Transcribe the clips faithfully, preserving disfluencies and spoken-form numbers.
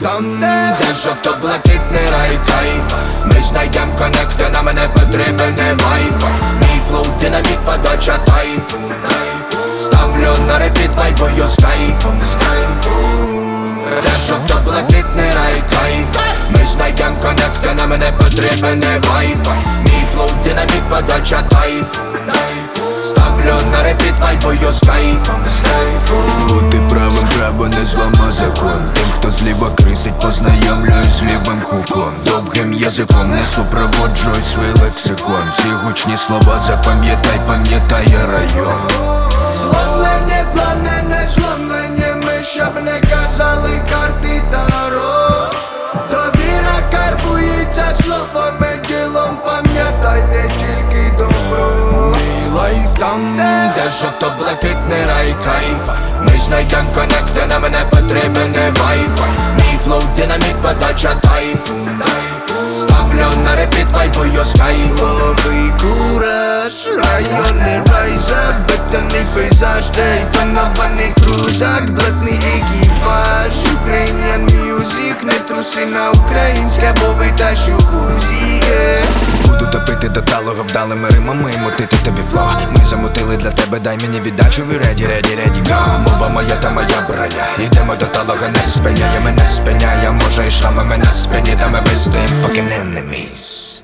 там, де жовто-блакитний рай кайфа. Ми знайдем коннекти, на мене потрібен не вайфай. Мій флоу динаміт, подача тайфу. Ставлю на репіт, вайбою з кайфом, з кайфом. Де жовто-блакитний рай кайфа. Ми знайдем коннекти, на мене потрібен не вайфай. Мій флоу динаміт, подача тайфу. Ставлю на репіт, вайбою з кайфом, з кайфом. Бути правим, право не злама закон. Тим, хто зліва крисить, познайомлюсь з лівим хуком. Довгим язиком не супроводжуй свій лексикон. Всі гучні слова запам'ятай, пам'ятає район. Зломлені плани, не зломлені ми, щоб не казали карти таро. Довіра карбується словами, ділом, пам'ятай, не тільки добро. Мій лайф там, де жовто-блакитний рай кайфа. Ми знайдем коннекти, на мене потрібен не вайфай. Мій флоу динаміт, подача тайфу. Ставлю на репіт, вайбою з кайфовий кураж. Районний рай, забитаний пейзаж, де й тонований крузак, блатний екіпаж. Ukrainian music, не труси на українське, бо витащу узі. Буду топити до талого вдалими римами і мутити тобі флоу. Ми замутили для тебе, дай мені віддачу, ви ready, ready, ready, go. Мова моя та моя броня, йдемо до талого, не спиняє, мене спиняє. Може і шрамами на спині, та ми вистоїм fucking enemies.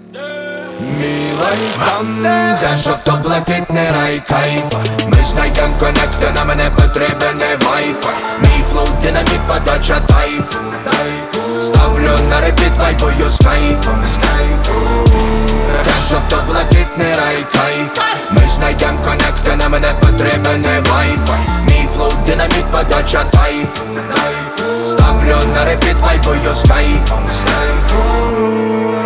Мій лайф там, де жовто-блакитний рай кайфа. Ми знайдем коннекти, на мене потрібен не вайфай. Мій флоу динаміт, подача тайфу. Ставлю на репіт, вайбою з кайфом, з кайфом. Де жовто-блакитний рай кайфа. Ми знайдем коннекти, на мене потрібен не вайфай. Мій флоу динаміт, подача тайфу. Ставлю на репіт, вайбою з кайфом, з кайфом.